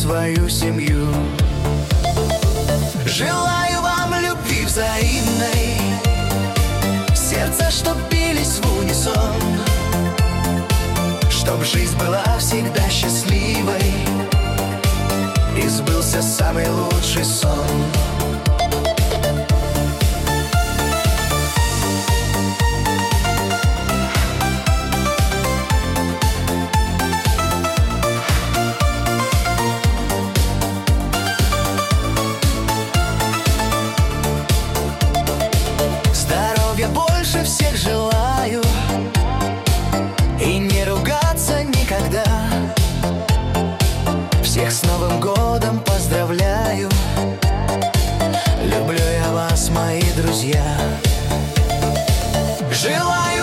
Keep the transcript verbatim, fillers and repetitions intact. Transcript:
свою семью. Желаю вам любви взаимной, сердца, чтоб бились в унисон, чтоб жизнь была всегда счастливой и сбылся самый лучший сон. Здоровья больше всех желаю и не ругаться никогда. Всех с Новым годом поздравляю, люблю я вас, мои друзья. Желаю